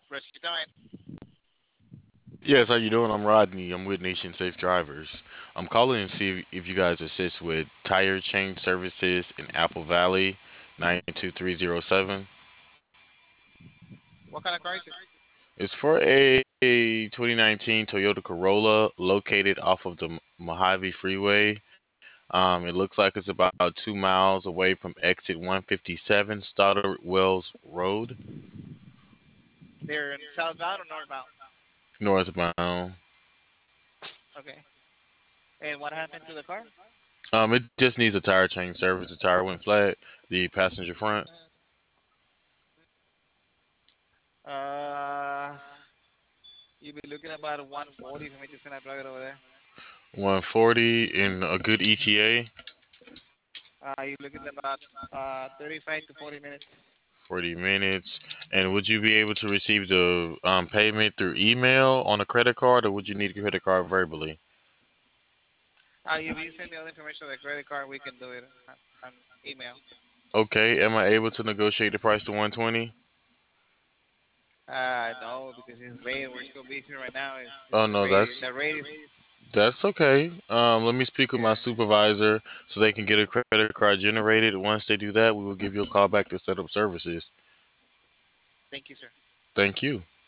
Rescue time. Yes, how you doing? I'm Rodney. I'm with Nation Safe Drivers. I'm calling to see if you guys assist with tire change services in Apple Valley, 92307. What kind of car is it? It's for a 2019 Toyota Corolla located off of the Mojave Freeway. It looks like it's about 2 miles away from exit 157 Stoddard Wells Road, They're in southbound or northbound? northbound. Okay. And what happened to the car? It just needs a tire change service. The tire went flat, the passenger front. Uh, you'll be looking about 140 for me to send a driver over there. 140 in a good ETA, You're looking about 35 to 40 minutes. 40 minutes. And would you be able to receive the payment through email on a credit card, or would you need a credit card verbally? If you send me all the information of the credit card, we can do it on email. Okay, am I able to negotiate the price to 120? No, because it's late. We're still busy right now. It's Oh the no, rate. The rate is that's okay. Let me speak with my yeah. supervisor so they can get a credit card generated. Once they do that, we will give you a call back to set up services. Thank you, sir. Thank you.